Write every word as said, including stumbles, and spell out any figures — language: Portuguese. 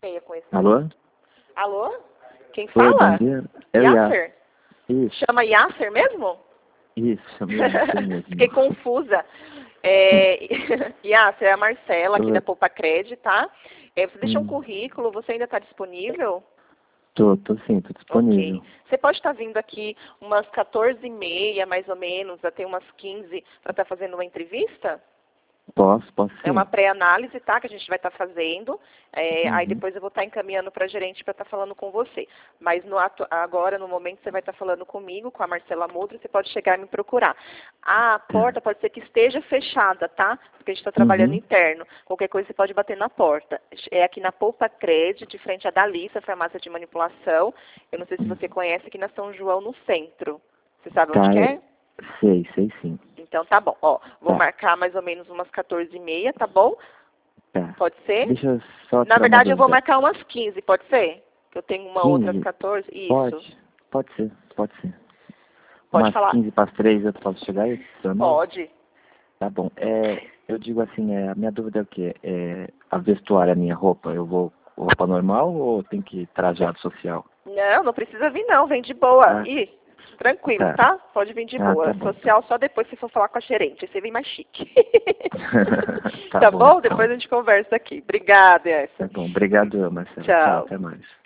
meia com esse. Alô? Alô? Quem Oi, fala? bom dia. É o Yasser? Isso, Chama Yasser mesmo? isso, chamei Yasser mesmo. Fiquei confusa. É, Yasser, é a Marcela aqui Oi. da Poupa Cred, tá? É, você deixou um Hum. currículo, você ainda está disponível? Tô, tô sim, tô disponível. Ok. Você pode estar vindo aqui umas quatorze e meia, mais ou menos, até umas quinze, para estar fazendo uma entrevista? Posso, posso sim. É uma pré-análise, tá? Que a gente vai estar fazendo. É, Uhum. Aí depois eu vou estar encaminhando para a gerente para estar falando com você. Mas no atu- agora, no momento, você vai estar falando comigo, com a Marcela Moura, você pode chegar e me procurar. A porta pode ser que esteja fechada, tá? Porque a gente está trabalhando Uhum. interno. Qualquer coisa você pode bater na porta. É aqui na Poupa Cred, de frente à Dalissa, farmácia de manipulação. Eu não sei se você conhece, aqui na São João, no centro. Você sabe Tá, onde que eu é? sei, sei sim. Então tá bom. Ó, vou Tá, marcar mais ou menos umas quatorze e meia, tá bom? tá. Pode ser? Deixa eu só Na tirar uma verdade, eu vou dúvida. marcar umas quinze, pode ser? Que eu tenho uma outra às quinze? quatorze. Isso. Pode, pode ser, pode ser. Pode Umas falar. quinze para as três eu posso chegar aí? Seu nome? Pode. Tá bom. É, eu digo assim, é, a minha dúvida é o quê? É, a vestuária, a minha roupa, eu vou com roupa normal ou tem que ir trajado social? Não, não precisa vir não, vem de boa. Ah, Ih, tranquilo, tá. tá? Pode vir de Ah, boa. tá bom. Social só depois se for falar com a gerente, aí você vem mais chique. Tá Tá bom, bom? então. Depois a gente conversa aqui. Obrigada, Tá essa. bom. Obrigado, Marcelo. Tchau, Tchau. até mais.